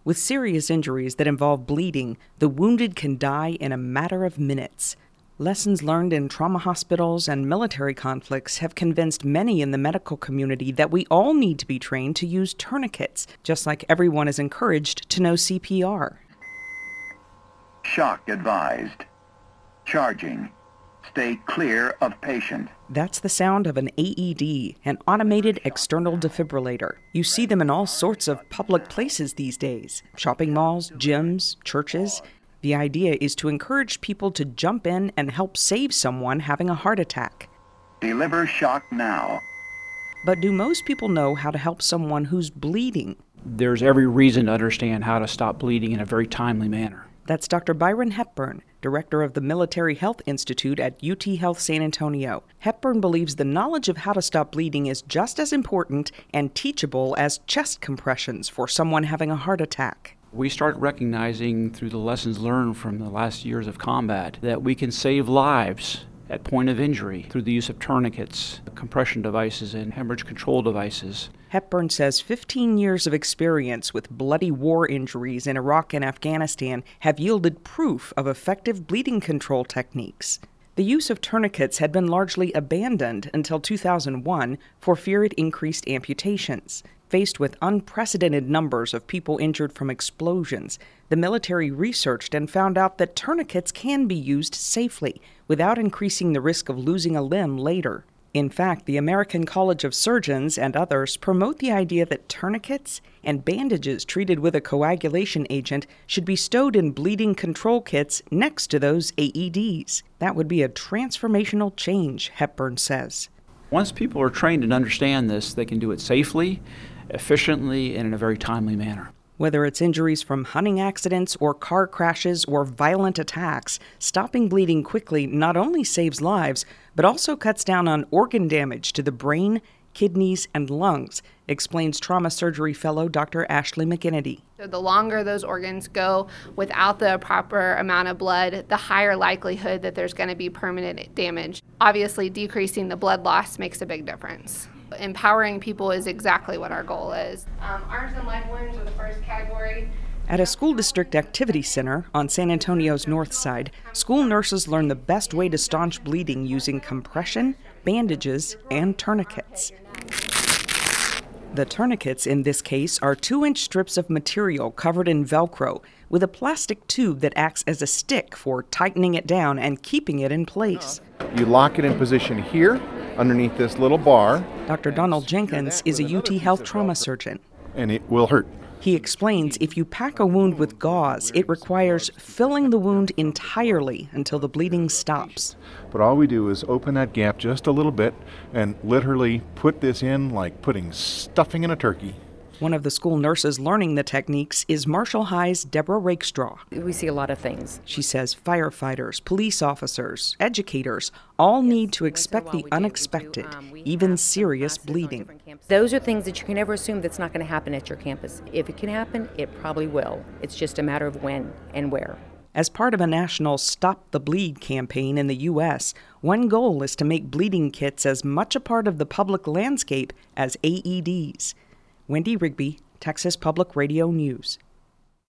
With serious injuries that involve bleeding, the wounded can die in a matter of minutes. Lessons learned in trauma hospitals and military conflicts have convinced many in the medical community that we all need to be trained to use tourniquets, just like everyone is encouraged to know CPR. Shock advised. Charging. Stay clear of patient. That's the sound of an AED, an automated external defibrillator. You see them in all sorts of public places these days. Shopping malls, gyms, churches. The idea is to encourage people to jump in and help save someone having a heart attack. Deliver shock now. But do most people know how to help someone who's bleeding? There's every reason to understand how to stop bleeding in a very timely manner. That's Dr. Byron Hepburn, director of the Military Health Institute at UT Health San Antonio. Hepburn believes the knowledge of how to stop bleeding is just as important and teachable as chest compressions for someone having a heart attack. We start recognizing through the lessons learned from the last years of combat that we can save lives at point of injury through the use of tourniquets, compression devices, and hemorrhage control devices. Hepburn says 15 years of experience with bloody war injuries in Iraq and Afghanistan have yielded proof of effective bleeding control techniques. The use of tourniquets had been largely abandoned until 2001 for fear it increased amputations. Faced with unprecedented numbers of people injured from explosions, the military researched and found out that tourniquets can be used safely without increasing the risk of losing a limb later. In fact, the American College of Surgeons and others promote the idea that tourniquets and bandages treated with a coagulation agent should be stowed in bleeding control kits next to those AEDs. That would be a transformational change, Hepburn says. Once people are trained and understand this, they can do it safely, efficiently, and in a very timely manner. Whether it's injuries from hunting accidents or car crashes or violent attacks, stopping bleeding quickly not only saves lives, but also cuts down on organ damage to the brain, kidneys, and lungs, explains trauma surgery fellow Dr. Ashley McInerney. So the longer those organs go without the proper amount of blood, the higher likelihood that there's going to be permanent damage. Obviously, decreasing the blood loss makes a big difference. Empowering people is exactly what our goal is. Arms and leg wounds are the first category. At a school district activity center on San Antonio's north side, school nurses learn the best way to staunch bleeding using compression, bandages, and tourniquets. The tourniquets in this case are 2-inch strips of material covered in Velcro with a plastic tube that acts as a stick for tightening it down and keeping it in place. You lock it in position here underneath this little bar. Dr. Donald Jenkins is a UT Health trauma surgeon. And it will hurt. He explains if you pack a wound with gauze, it requires filling the wound entirely until the bleeding stops. But all we do is open that gap just a little bit and literally put this in like putting stuffing in a turkey. One of the school nurses learning the techniques is Marshall High's Deborah Rakestraw. We see a lot of things. She says firefighters, police officers, educators all need to expect the unexpected, even serious bleeding. Those are things that you can never assume that's not going to happen at your campus. If it can happen, it probably will. It's just a matter of when and where. As part of a national Stop the Bleed campaign in the U.S., one goal is to make bleeding kits as much a part of the public landscape as AEDs. Wendy Rigby, Texas Public Radio News.